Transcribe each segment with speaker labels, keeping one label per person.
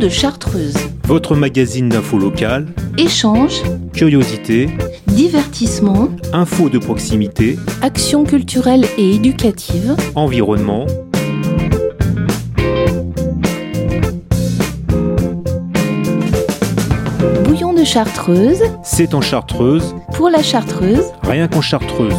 Speaker 1: de Chartreuse.
Speaker 2: Votre magazine d'info locale,
Speaker 1: Échanges,
Speaker 2: curiosité,
Speaker 1: divertissement,
Speaker 2: info de proximité,
Speaker 1: actions culturelles et éducatives,
Speaker 2: environnement.
Speaker 1: Bouillon de Chartreuse,
Speaker 2: C'est en Chartreuse,
Speaker 1: pour la Chartreuse.
Speaker 2: rien qu'en Chartreuse.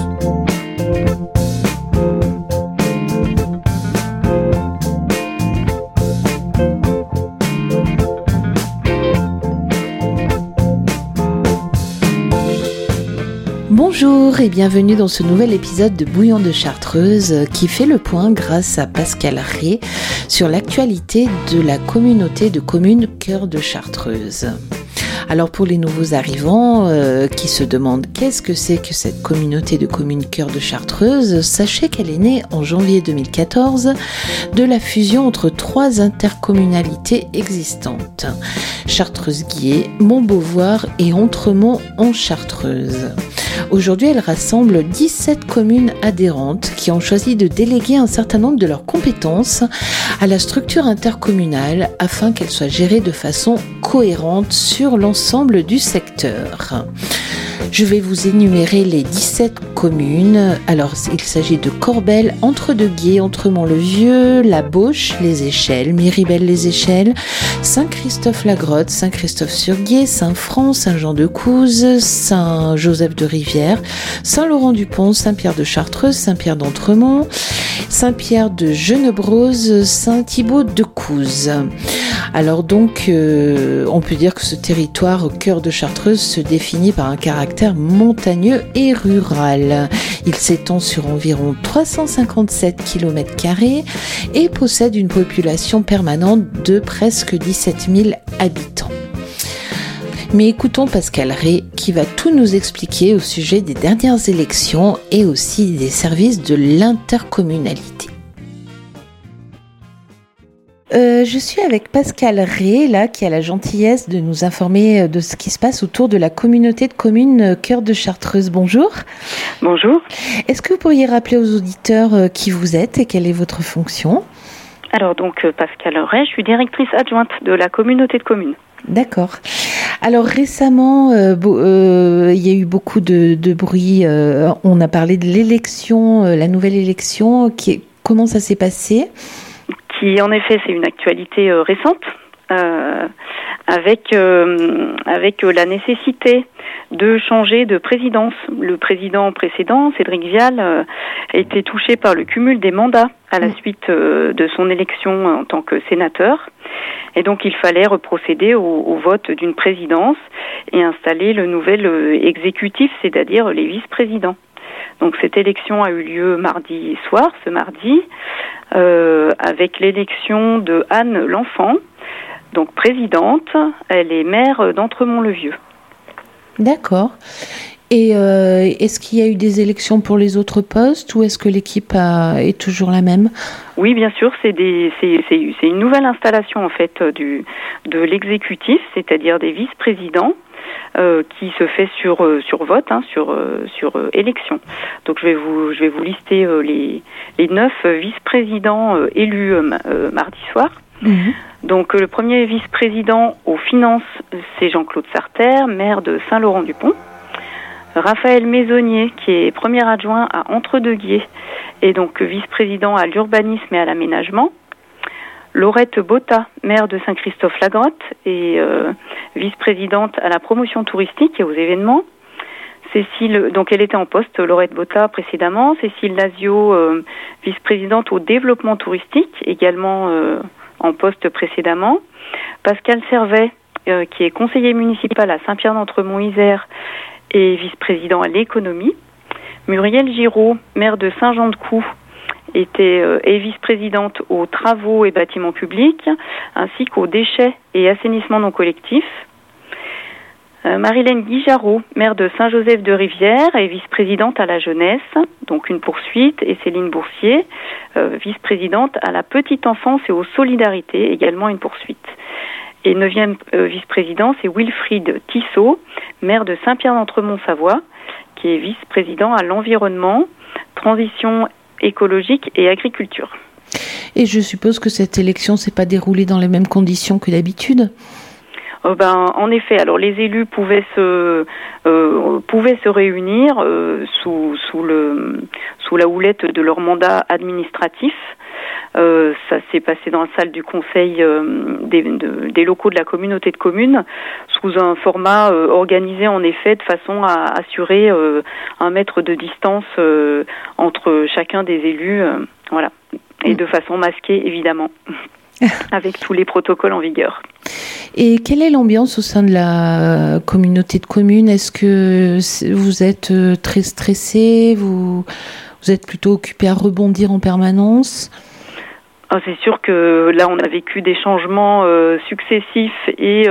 Speaker 1: Bonjour et bienvenue dans ce nouvel épisode de Bouillon de Chartreuse qui fait le point grâce à Pascal Ré sur l'actualité de la communauté de communes Cœur de Chartreuse. Alors pour les nouveaux arrivants qui se demandent qu'est-ce que c'est que cette communauté de communes Cœur de Chartreuse, sachez qu'elle est née en janvier 2014 de la fusion entre 3 intercommunalités existantes. Chartreuse-Guiers, Montbeauvoir et Entremont en Chartreuse. Aujourd'hui, elle rassemble 17 communes adhérentes qui ont choisi de déléguer un certain nombre de leurs compétences à la structure intercommunale afin qu'elle soit gérée de façon cohérente sur l'ensemble du secteur. Je vais vous énumérer les 17 communes. Alors, il s'agit de Corbel, Entre-deux-Guiers, Entremont-le-Vieux, La Bauche, Les Échelles, Miribel-les Échelles, Saint-Christophe-la-Grotte, Saint-Christophe-sur-Guiers, Saint-Franc, Saint-Jean-de-Couze, Saint-Joseph-de-Rivière, Saint-Laurent-du-Pont, Saint-Pierre-de-Chartreuse, Saint-Pierre-d'Entremont, Saint-Pierre-de-Genebrose, Saint-Thibault-de-Couze. Alors donc, on peut dire que ce territoire au cœur de Chartreuse se définit par un caractère montagneux et rural. Il s'étend sur environ 357 km² et possède une population permanente de presque 17 000 habitants. Mais écoutons Pascal Ré qui va tout nous expliquer au sujet des dernières élections et aussi des services de l'intercommunalité. Je suis avec Pascal Ré, là, qui a la gentillesse de nous informer de ce qui se passe autour de la communauté de communes Cœur de Chartreuse. Bonjour.
Speaker 3: Bonjour.
Speaker 1: Est-ce que vous pourriez rappeler aux auditeurs qui vous êtes et quelle est votre fonction ?
Speaker 3: Alors donc Pascal Ré, je suis directrice adjointe de la communauté de communes.
Speaker 1: D'accord. Alors récemment, il y a eu beaucoup de bruit. On a parlé de l'élection, la nouvelle élection. Comment ça s'est passé ?
Speaker 3: Qui en effet c'est une actualité récente avec la nécessité de changer de présidence. Le président précédent, Cédric Vial, a été touché par le cumul des mandats à la suite de son élection en tant que sénateur. Et donc il fallait reprocéder au vote d'une présidence et installer le nouvel exécutif, c'est-à-dire les vice-présidents. Donc cette élection a eu lieu mardi soir, ce mardi, avec l'élection de Anne L'Enfant, donc présidente. Elle est maire d'Entremont-le-Vieux. D'accord.
Speaker 1: Et est-ce qu'il y a eu des élections pour les autres postes ou est-ce que l'équipe est toujours la même ?
Speaker 3: Oui, bien sûr, c'est une nouvelle installation en fait de l'exécutif, c'est-à-dire des vice-présidents. Qui se fait sur vote, sur élection. Donc je vais vous lister les 9 vice-présidents élus mardi soir. Mmh. Donc le premier vice-président aux finances, c'est Jean-Claude Sarter, maire de Saint-Laurent-du-Pont. Raphaël Maisonnier, qui est premier adjoint à Entre-deux-Guiers, et donc vice-président à l'urbanisme et à l'aménagement. Laurette Botta, maire de Saint-Christophe-la-Grotte et vice-présidente à la promotion touristique et aux événements. Cécile, donc elle était en poste, Laurette Botta précédemment. Cécile Lazio, vice-présidente au développement touristique, également en poste précédemment. Pascal Servet, qui est conseiller municipal à Saint-Pierre-d'Entremont-Isère et vice-président à l'économie. Muriel Giraud, maire de Saint-Jean-de-Coux, est vice-présidente aux travaux et bâtiments publics, ainsi qu'aux déchets et assainissement non collectif. Marilène Guijarot, maire de Saint-Joseph-de-Rivière, est vice-présidente à la jeunesse, donc une poursuite, et Céline Boursier, vice-présidente à la petite enfance et aux solidarités, également une poursuite. Et 9e vice-président, c'est Wilfried Tissot, maire de Saint-Pierre-d'Entremont-Savoie, qui est vice-président à l'environnement, transition écologique et agriculture.
Speaker 1: Et je suppose que cette élection s'est pas déroulée dans les mêmes conditions que d'habitude.
Speaker 3: En effet, alors les élus pouvaient se réunir sous la houlette de leur mandat administratif. Ça s'est passé dans la salle du conseil des locaux de la communauté de communes, sous un format organisé en effet de façon à assurer 1 mètre de distance entre chacun des élus, voilà, et de façon masquée évidemment, avec tous les protocoles en vigueur.
Speaker 1: Et quelle est l'ambiance au sein de la communauté de communes ? Est-ce que vous êtes très stressé ? Vous êtes plutôt occupé à rebondir en permanence ?
Speaker 3: C'est sûr que là, on a vécu des changements successifs et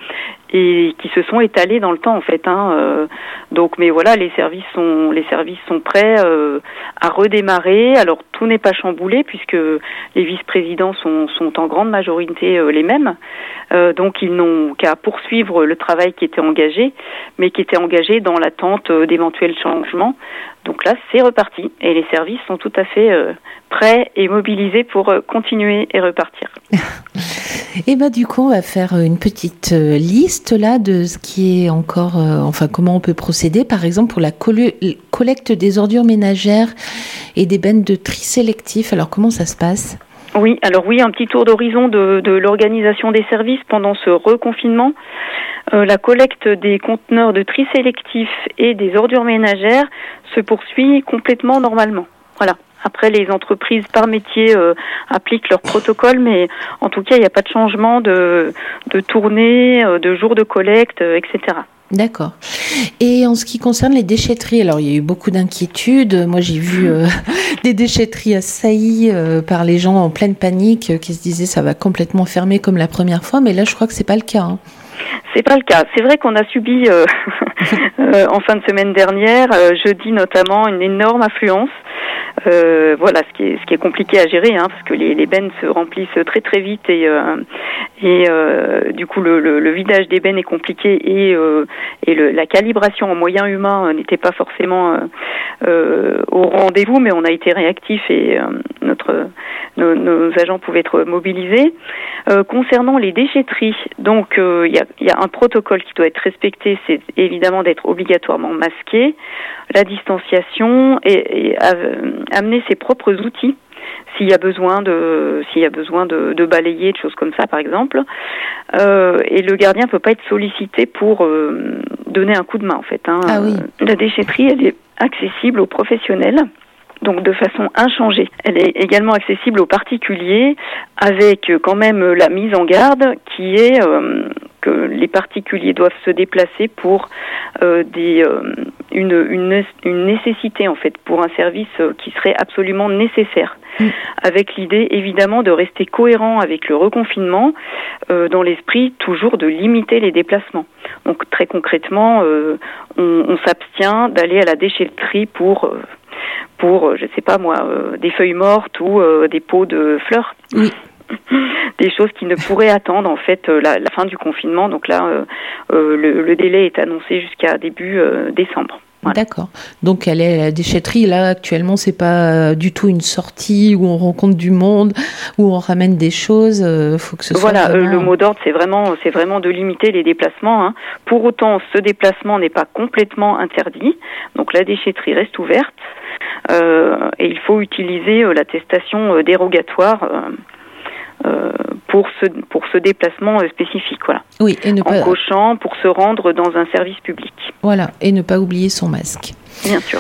Speaker 3: qui se sont étalés dans le temps en fait. Donc, mais voilà, les services sont prêts à redémarrer. Alors tout n'est pas chamboulé puisque les vice-présidents sont en grande majorité les mêmes. Donc ils n'ont qu'à poursuivre le travail qui était engagé, mais qui était engagé dans l'attente d'éventuels changements. Donc là, c'est reparti et les services sont tout à fait prêts et mobilisés pour continuer et repartir.
Speaker 1: Et du coup, on va faire une petite liste là de ce qui est encore, comment on peut procéder, par exemple pour la collecte des ordures ménagères et des bennes de tri sélectif. Alors comment ça se passe ?
Speaker 3: Oui, un petit tour d'horizon de l'organisation des services pendant ce reconfinement. La collecte des conteneurs de tri sélectif et des ordures ménagères se poursuit complètement normalement. Voilà. Après, les entreprises par métier appliquent leur protocole, mais en tout cas, il n'y a pas de changement de tournée, de jour de collecte, etc.
Speaker 1: D'accord. Et en ce qui concerne les déchetteries, alors il y a eu beaucoup d'inquiétudes. Moi, j'ai vu des déchetteries assaillies par les gens en pleine panique qui se disaient ça va complètement fermer comme la première fois, mais là, je crois que c'est pas le cas.
Speaker 3: C'est pas le cas. C'est vrai qu'on a subi en fin de semaine dernière, jeudi notamment, une énorme affluence. Voilà, ce qui est compliqué à gérer, parce que les bennes se remplissent très très vite et du coup le vidage des bennes est compliqué et la calibration en moyens humains n'était pas forcément au rendez-vous, mais on a été réactifs et nos agents pouvaient être mobilisés. Concernant les déchetteries, donc il y a un protocole qui doit être respecté, c'est évidemment d'être obligatoirement masqué, la distanciation et amener ses propres outils s'il y a besoin de balayer, de choses comme ça par exemple. Et le gardien peut pas être sollicité pour donner un coup de main en fait.
Speaker 1: Ah oui.
Speaker 3: La déchetterie, elle est accessible aux professionnels. Donc de façon inchangée. Elle est également accessible aux particuliers avec quand même la mise en garde qui est que les particuliers doivent se déplacer pour une nécessité en fait, pour un service qui serait absolument nécessaire. Avec l'idée évidemment de rester cohérent avec le reconfinement dans l'esprit toujours de limiter les déplacements. Donc très concrètement, on s'abstient d'aller à la déchetterie pour je sais pas moi, des feuilles mortes ou des pots de fleurs.
Speaker 1: Oui.
Speaker 3: Des choses qui ne pourraient attendre en fait la fin du confinement. Donc là, le délai est annoncé jusqu'à début décembre. Voilà.
Speaker 1: D'accord. Donc aller à la déchetterie, là actuellement c'est pas du tout une sortie où on rencontre du monde, où on ramène des choses. Faut que ce soit vraiment...
Speaker 3: le mot d'ordre c'est vraiment de limiter les déplacements. Pour autant, ce déplacement n'est pas complètement interdit. Donc la déchetterie reste ouverte et il faut utiliser l'attestation dérogatoire. Pour ce déplacement spécifique, voilà.
Speaker 1: Oui, et
Speaker 3: en cochant pour se rendre dans un service public.
Speaker 1: Voilà, et ne pas oublier son masque.
Speaker 3: Bien sûr.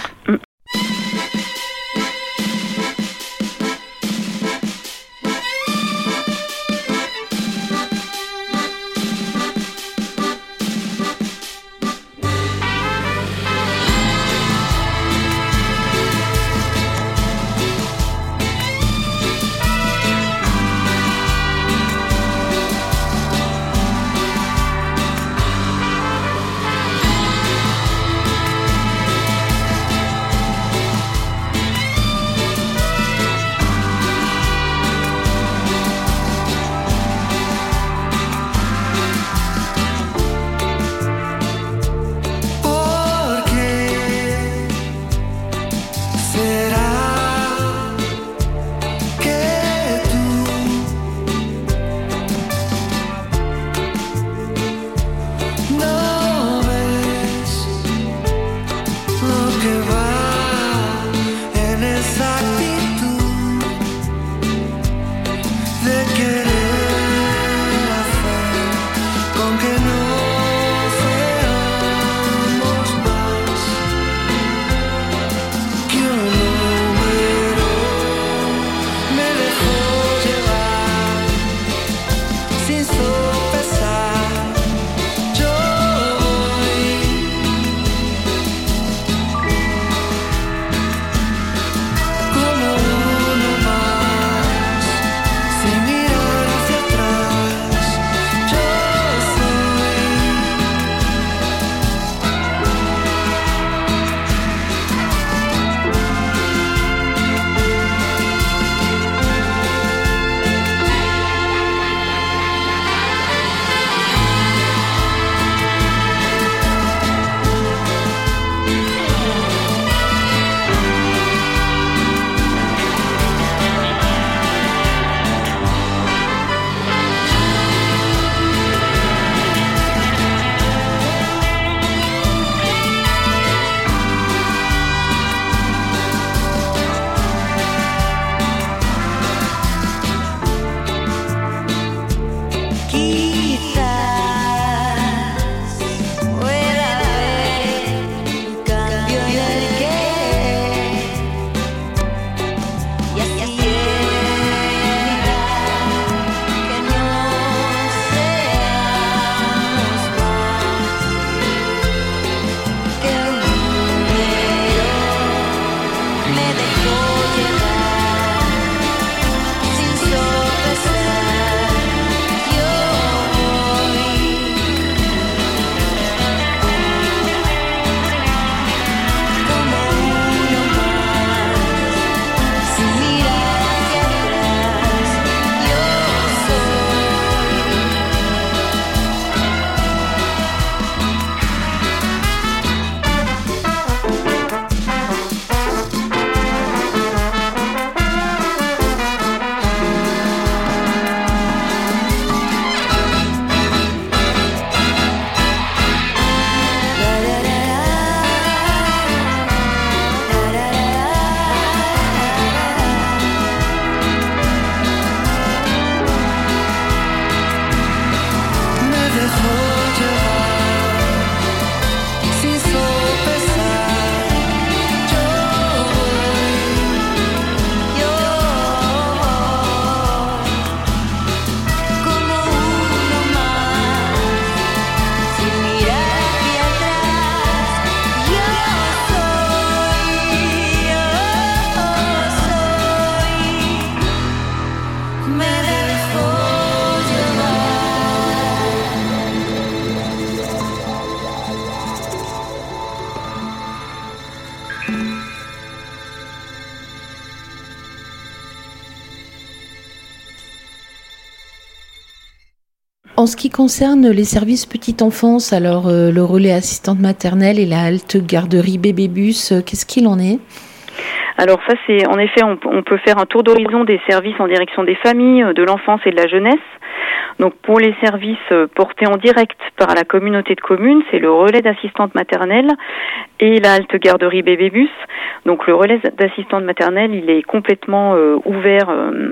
Speaker 1: En ce qui concerne les services petite enfance, alors le relais assistante maternelle et la halte garderie bébé-bus, qu'est-ce qu'il en est ?
Speaker 3: Alors ça, c'est en effet, on peut faire un tour d'horizon des services en direction des familles, de l'enfance et de la jeunesse. Donc pour les services portés en direct par la communauté de communes, c'est le relais d'assistante maternelle et la halte garderie bébé-bus. Donc le relais d'assistante maternelle, il est complètement ouvert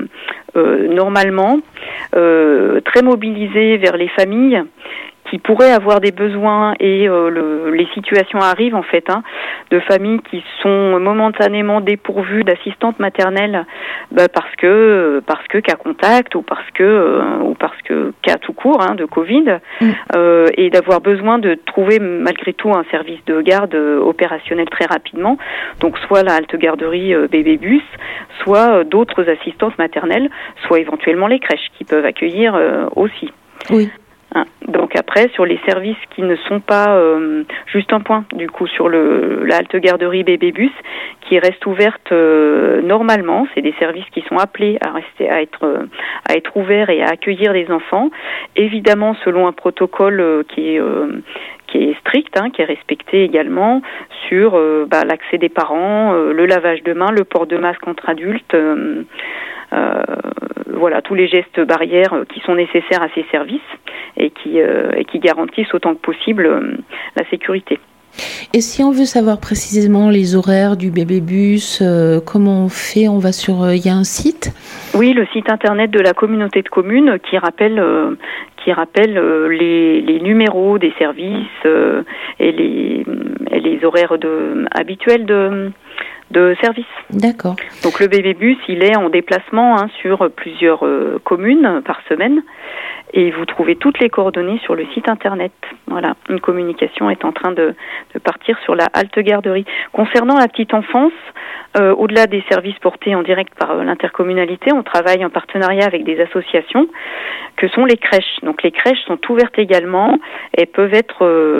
Speaker 3: normalement, très mobilisé vers les familles qui pourraient avoir des besoins et les situations arrivent en fait de familles qui sont momentanément dépourvues d'assistantes maternelles parce que cas contact ou parce que cas tout court de Covid et d'avoir besoin de trouver malgré tout un service de garde opérationnel très rapidement, donc soit la halte garderie bébé-bus, soit d'autres assistantes maternelles, soit éventuellement les crèches qui peuvent accueillir aussi.
Speaker 1: Oui.
Speaker 3: Donc après, sur les services qui ne sont pas, juste un point, du coup, sur la halte garderie bébé-bus, qui reste ouverte normalement, c'est des services qui sont appelés à être ouverts et à accueillir les enfants, évidemment selon un protocole qui est strict, qui est respecté également sur l'accès des parents, le lavage de mains, le port de masque entre adultes, voilà, tous les gestes barrières qui sont nécessaires à ces services et qui garantissent autant que possible la sécurité.
Speaker 1: Et si on veut savoir précisément les horaires du bébé-bus, comment on fait ? On va sur... Il y a un site ?
Speaker 3: Oui, le site internet de la communauté de communes qui rappelle les numéros des services et les horaires habituels de service.
Speaker 1: D'accord.
Speaker 3: Donc le bébé-bus, il est en déplacement sur plusieurs communes par semaine et vous trouvez toutes les coordonnées sur le site internet. Voilà, une communication est en train de partir sur la halte garderie. Concernant la petite enfance, au-delà des services portés en direct par l'intercommunalité, on travaille en partenariat avec des associations que sont les crèches. Donc les crèches sont ouvertes également et peuvent être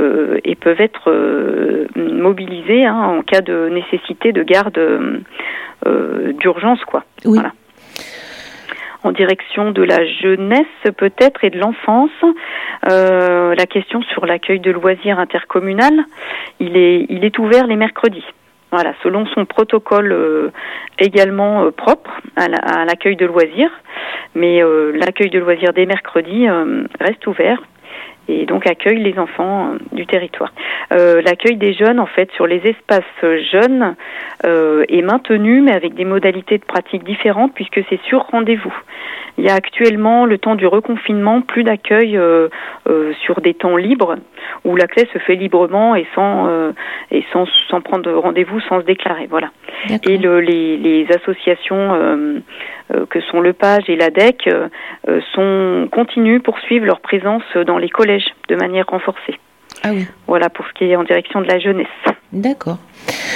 Speaker 3: mobilisées en cas de nécessité de garde d'urgence, quoi.
Speaker 1: Oui.
Speaker 3: Voilà. En direction de la jeunesse peut-être et de l'enfance, la question sur l'accueil de loisirs intercommunal, il est ouvert les mercredis. Voilà, selon son protocole également propre à l'accueil de loisirs, mais l'accueil de loisirs des mercredis reste ouvert et donc accueille les enfants du territoire. L'accueil des jeunes, en fait, sur les espaces jeunes est maintenu, mais avec des modalités de pratique différentes, puisque c'est sur rendez-vous. Il y a actuellement, le temps du reconfinement, plus d'accueil sur des temps libres, où l'accès se fait librement et sans prendre rendez-vous, sans se déclarer. Voilà.
Speaker 1: D'accord.
Speaker 3: Et les associations que sont le PAGE et l'ADEC continuent, poursuivent leur présence dans les collèges de manière renforcée.
Speaker 1: Ah oui.
Speaker 3: Voilà pour ce qui est en direction de la jeunesse.
Speaker 1: D'accord.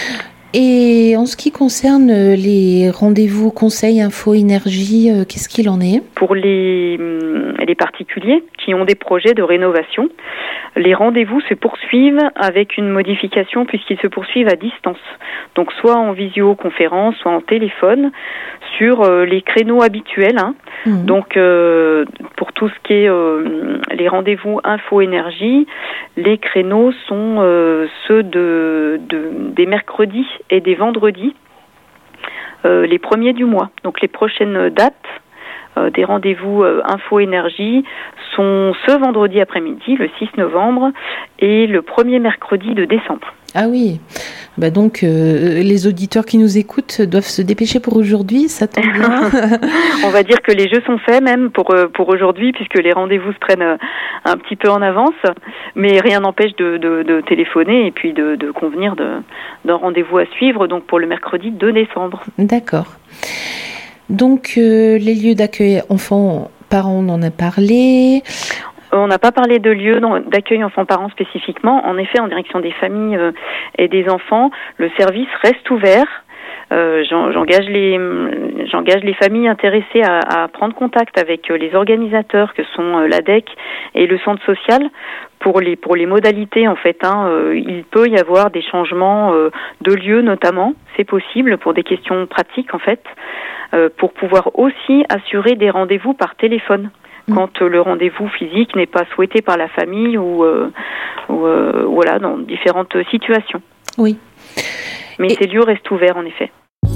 Speaker 1: Et en ce qui concerne les rendez-vous conseil info énergie, qu'est-ce qu'il en est ?
Speaker 3: Pour les particuliers qui ont des projets de rénovation, les rendez-vous se poursuivent avec une modification puisqu'ils se poursuivent à distance. Donc soit en visioconférence, soit en téléphone, sur les créneaux habituels. Donc pour tout ce qui est les rendez-vous info-énergie, les créneaux sont ceux des mercredis et des vendredis, les premiers du mois. Donc les prochaines dates des rendez-vous info-énergie sont ce vendredi après-midi, le 6 novembre, et le premier mercredi de décembre.
Speaker 1: Ah oui, donc les auditeurs qui nous écoutent doivent se dépêcher pour aujourd'hui, ça tombe bien.
Speaker 3: On va dire que les jeux sont faits même pour aujourd'hui, puisque les rendez-vous se prennent un petit peu en avance, mais rien n'empêche de téléphoner et puis de convenir d'un rendez-vous à suivre, donc pour le mercredi 2 décembre.
Speaker 1: D'accord. Donc les lieux d'accueil enfants-parents, on en a parlé.
Speaker 3: On n'a pas parlé de lieux d'accueil enfants-parents spécifiquement. En effet, en direction des familles et des enfants, le service reste ouvert. J'engage les familles intéressées à prendre contact avec les organisateurs que sont l'ADEC et le centre social pour les modalités en fait. Il peut y avoir des changements de lieu notamment, c'est possible pour des questions pratiques en fait, pour pouvoir aussi assurer des rendez-vous par téléphone quand le rendez-vous physique n'est pas souhaité par la famille ou voilà, dans différentes situations.
Speaker 1: Oui.
Speaker 3: Mais ces lieux restent ouverts en effet.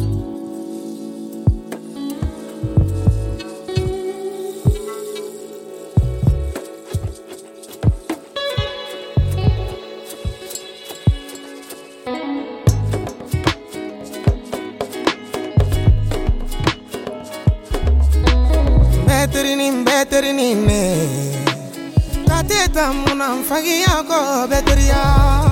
Speaker 4: Beterinine kateta munam fagiya ko beteriya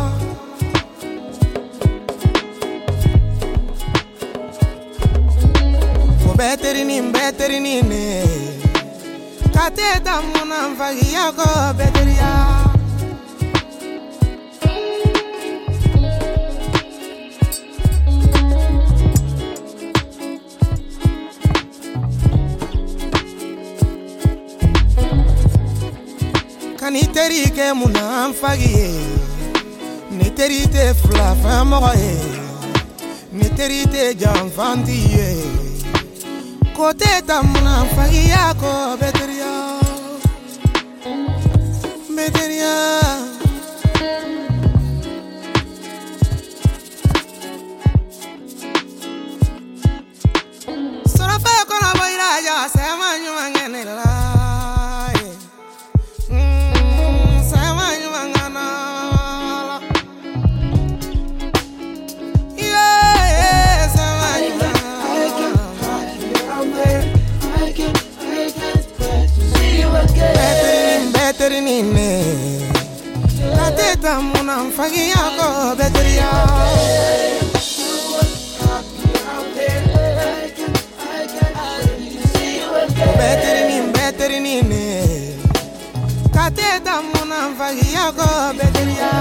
Speaker 4: ko beterinine kateta munam fagiya ko beteriya ni teri ke munam fagiye ni teri te fla famoye ni teri te janfantiye kote ta munam fagiya ko beteriya sora fa ko na boira ya se manyu mangenela Beterinine kateta munam fagiya ko beteriya Beterinine kateta munam fagiya ko beteriya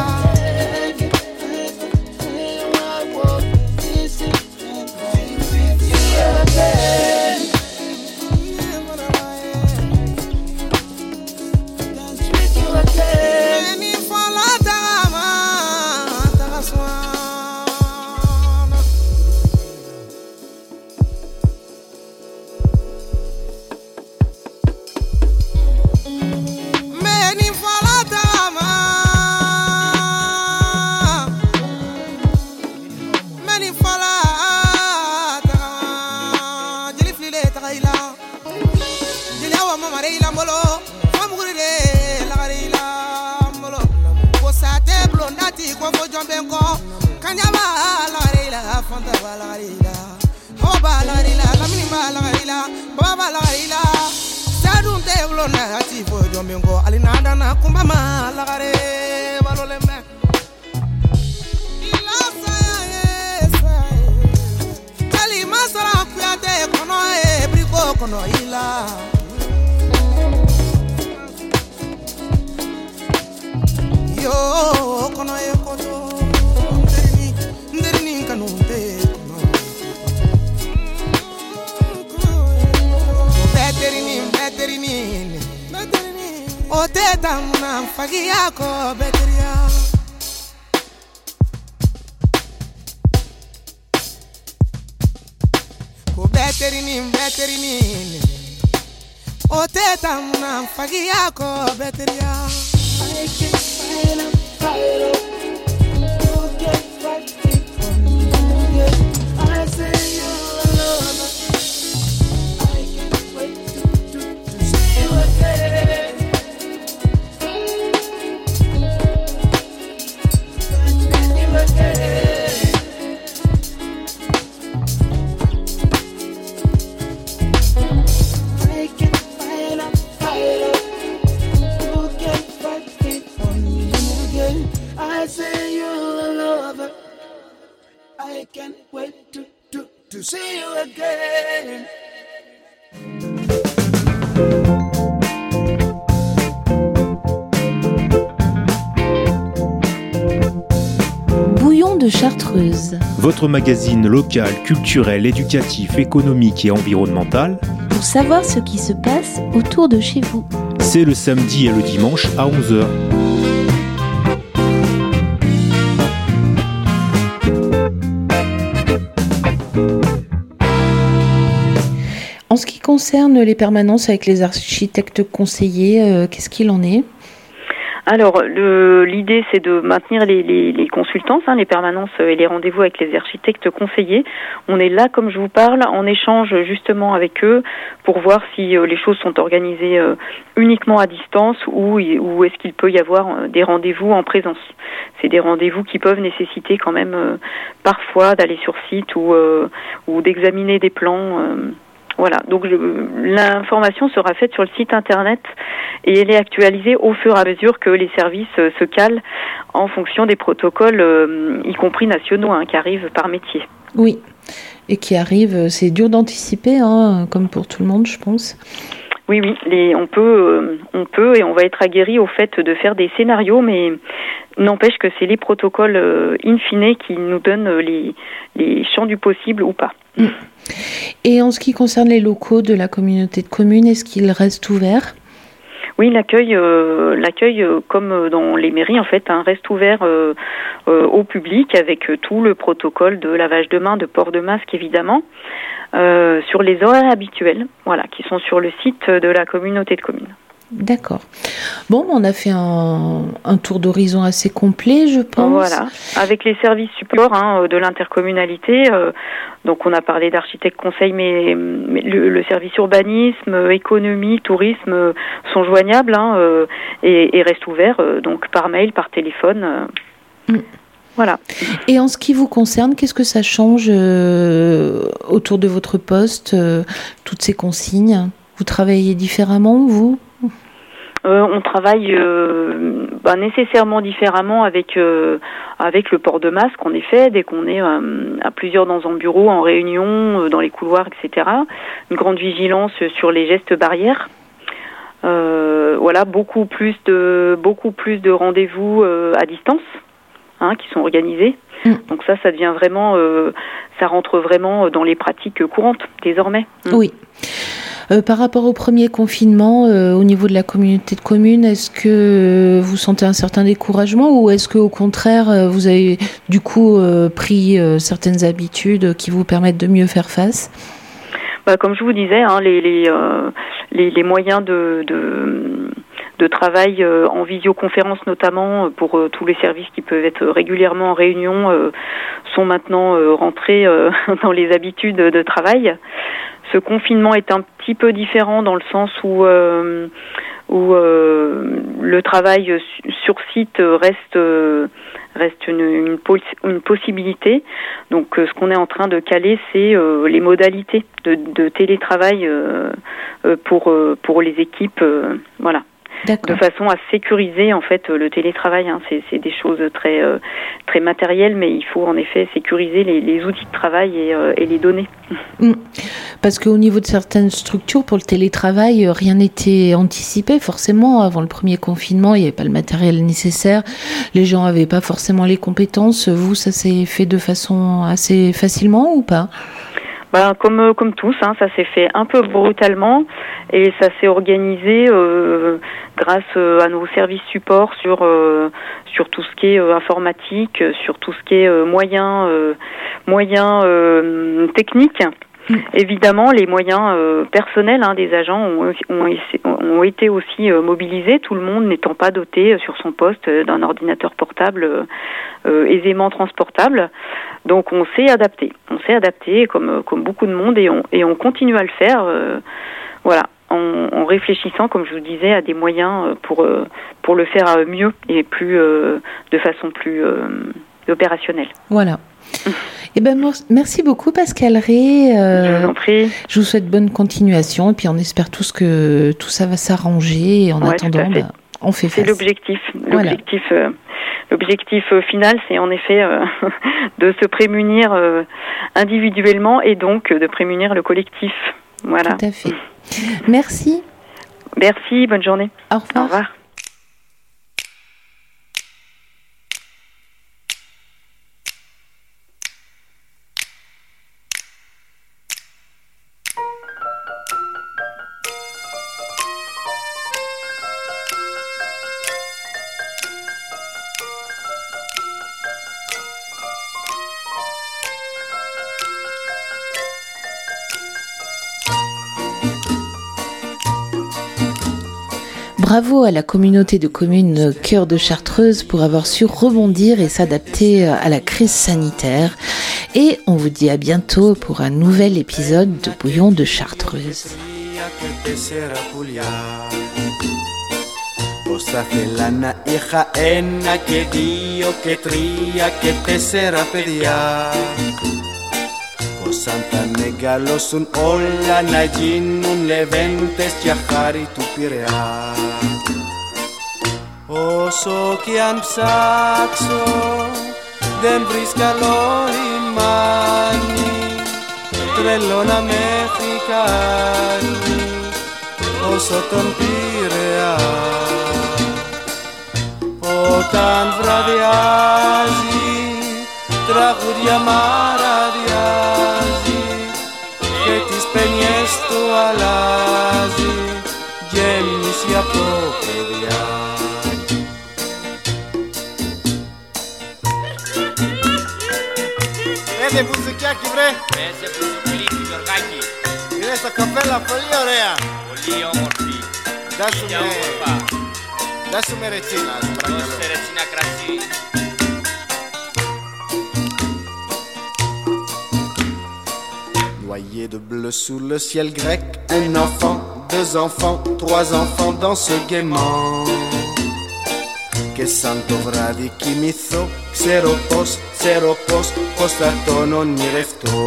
Speaker 4: Yo kono e kono nderini kanunte Koteta mnamfagia ko beteria. Ko beterini. Oteta mnamfagia ko beteria. I can fight up. You get right from me. I say you're alone. I can't wait to see you again. I say you're a lover. I can't wait to see you again.
Speaker 1: Bouillon de Chartreuse.
Speaker 2: Votre magazine local, culturel, éducatif, économique et environnemental.
Speaker 1: Pour savoir ce qui se passe autour de chez vous.
Speaker 2: C'est le samedi et le dimanche à 11h.
Speaker 1: En ce qui concerne les permanences avec les architectes conseillers, qu'est-ce qu'il en est ?
Speaker 3: Alors, l'idée, c'est de maintenir les consultances, les permanences et les rendez-vous avec les architectes conseillers. On est là, comme je vous parle, en échange justement avec eux pour voir si les choses sont organisées uniquement à distance ou est-ce qu'il peut y avoir des rendez-vous en présence. C'est des rendez-vous qui peuvent nécessiter quand même parfois d'aller sur site ou d'examiner des plans. Voilà, donc l'information sera faite sur le site internet et elle est actualisée au fur et à mesure que les services se calent en fonction des protocoles, y compris nationaux, qui arrivent par métier.
Speaker 1: Oui, et qui arrivent, c'est dur d'anticiper, comme pour tout le monde, je pense.
Speaker 3: Oui, on peut et on va être aguerri au fait de faire des scénarios, mais n'empêche que c'est les protocoles in fine qui nous donnent les champs du possible ou pas.
Speaker 1: Et en ce qui concerne les locaux de la communauté de communes, est-ce qu'ils restent ouverts ?
Speaker 3: Oui, l'accueil, comme dans les mairies, en fait, reste ouvert au public avec tout le protocole de lavage de mains, de port de masque, évidemment, sur les horaires habituels, voilà, qui sont sur le site de la communauté de communes.
Speaker 1: D'accord. Bon, on a fait un tour d'horizon assez complet, je pense.
Speaker 3: Voilà, avec les services supports de l'intercommunalité. Donc, on a parlé d'architecte conseil, mais le service urbanisme, économie, tourisme sont joignables et restent ouverts, donc par mail, par téléphone. Voilà.
Speaker 1: Et en ce qui vous concerne, qu'est-ce que ça change autour de votre poste, toutes ces consignes ? Vous travaillez différemment, vous ?
Speaker 3: On travaille nécessairement différemment avec le port de masque, en effet, dès qu'on est à plusieurs dans un bureau, en réunion, dans les couloirs, etc. Une grande vigilance sur les gestes barrières. Voilà, beaucoup plus de rendez-vous à distance, qui sont organisés. Donc ça devient vraiment, ça rentre vraiment dans les pratiques courantes désormais.
Speaker 1: Oui. Par rapport au premier confinement, au niveau de la communauté de communes, est-ce que vous sentez un certain découragement ou est-ce qu'au contraire, vous avez du coup pris certaines habitudes qui vous permettent de mieux faire face ?
Speaker 3: Comme je vous disais, les moyens de travail en visioconférence notamment pour tous les services qui peuvent être régulièrement en réunion sont maintenant rentrés dans les habitudes de travail. Ce confinement est un petit peu différent dans le sens où le travail sur site reste une possibilité. Donc ce qu'on est en train de caler, c'est les modalités de télétravail pour les équipes, voilà.
Speaker 1: D'accord.
Speaker 3: De façon à sécuriser en fait le télétravail. C'est des choses très très matérielles, mais il faut en effet sécuriser les outils de travail et les données.
Speaker 1: Parce qu'au niveau de certaines structures, pour le télétravail, rien n'était anticipé forcément. Avant le premier confinement, il n'y avait pas le matériel nécessaire. Les gens n'avaient pas forcément les compétences. Vous, ça s'est fait de façon assez facilement ou pas ?
Speaker 3: Comme tous, hein, ça s'est fait un peu brutalement et ça s'est organisé grâce à nos services support sur tout ce qui est informatique, sur tout ce qui est moyens techniques. Évidemment, les moyens personnels des agents ont été aussi mobilisés, tout le monde n'étant pas doté sur son poste d'un ordinateur portable aisément transportable. Donc on s'est adapté comme beaucoup de monde et on continue à le faire. En réfléchissant, comme je vous disais, à des moyens pour le faire mieux et plus de façon plus opérationnelle.
Speaker 1: Voilà. Merci beaucoup Pascale Rey.
Speaker 3: Je vous en prie.
Speaker 1: Je vous souhaite bonne continuation et puis on espère tous que tout ça va s'arranger et en attendant, on fait face.
Speaker 3: C'est l'objectif. L'objectif final, c'est en effet de se prémunir individuellement et donc de prémunir le collectif. Voilà.
Speaker 1: Tout à fait. Merci.
Speaker 3: Merci, bonne journée.
Speaker 1: Au revoir.
Speaker 3: Au revoir.
Speaker 1: Bravo à la communauté de communes Cœur de Chartreuse pour avoir su rebondir et s'adapter à la crise sanitaire. Et on vous dit à bientôt pour un nouvel épisode de Bouillon de Chartreuse.
Speaker 5: Santa μεγαλώσουν όλα να γίνουν λεβέντες για χάρη του Πειραιά. Όσο κι αν ψάξω δεν βρεις καλό λιμάνι, τρελό να με έχει κάνει όσο τον Πειραιά. Όταν βραδιάζει τραγούδια μαραδιάζει και τις παινιές του αλλάζει γέμιση από παιδιά. Πέσε μπουζουκιάκι βρε. Πέσε μπουζουκλίκι Γιωργάκη. Είναι στα καπέλα πολύ ωραία. Πολύ όμορφη. Δάσου με ρετσίνα. Δώσε ρετσίνα κρασί. Noyé de bleu sous le ciel grec, un enfant, deux enfants, trois enfants dansent gaiement. Και σαν το βράδυ κοιμηθώ, ξέρω πως θα τον ονειρευτώ.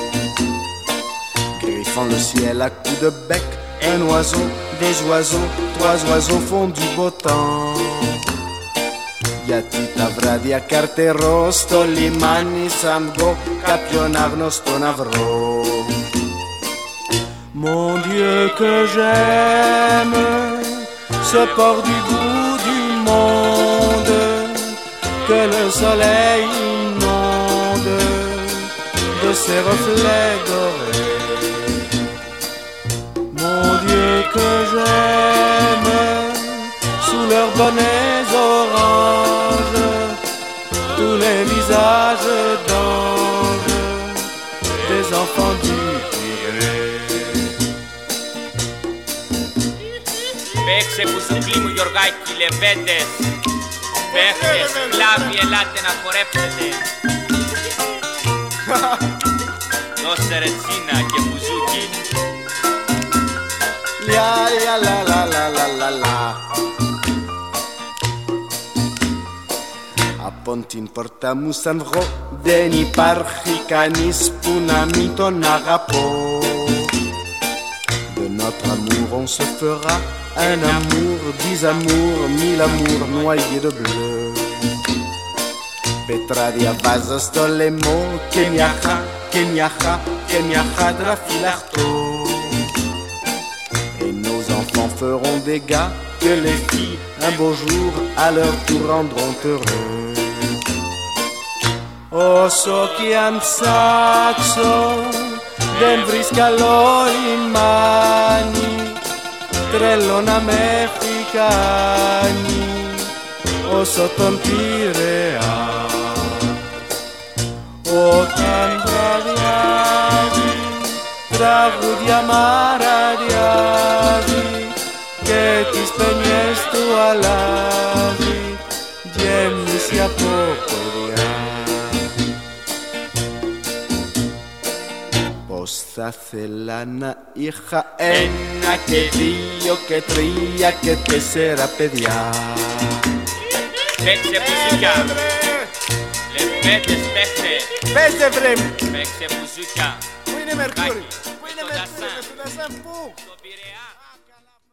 Speaker 5: Griffant le ciel à coups de bec, un oiseau, deux oiseaux, trois oiseaux font du beau temps. Γιατί τα βράδια καρτερώ στο λιμάνι σαν βγω κάποιον άγνωστο να βρω. Mon Dieu que j'aime ce port du bout du monde que le soleil inonde de ses reflets dorés. Mon Dieu que j'aime sous leurs bonnets oranges tous les visages d'anges des enfants du Pirée. Παίξε μπουζουκλί μου Γιωργάκη, λεβέντες, παίχτες, κλάβοι, ελάτε να χορέψετε. Δώσε ρετσίνα και μπουζούκι. Λια, λια, λα, λα, λα, λα, λα, λα. Από την πόρτα μου σαν βγω δεν υπάρχει κανείς που να μην τον αγαπώ. De notre amour on se fera un amour, dix amours, mille amours noyés de bleu. Petra διαβάζω στο λαιμό και μια χάντρα φυλαχτώ. Et nos enfants feront des gars que les filles un beau jour à leur tour rendront heureux. Όσο κι αν ψάξω δεν βρεις καλό λιμάνι, τρέλο να με έχει κάνει όσο τον Πειραιά. Όταν βραδιάζει, τραγούδια μαραδιάζει και τις παινιές του αλλάζει, γέμιση από παιδιά. Πως θα θέλα να είχα 1 και 2 και 3 και 4 παιδιά.
Speaker 6: Παίξε μουσικά. Λεμπέτες παίξε.
Speaker 5: Παίξε βρε.
Speaker 6: Παίξε μουσικά.
Speaker 5: Πού είναι Μερκούρι?
Speaker 6: Πού είναι Μερκούρι?
Speaker 5: Στο Δασάν πού?
Speaker 6: Στο Πειραιά.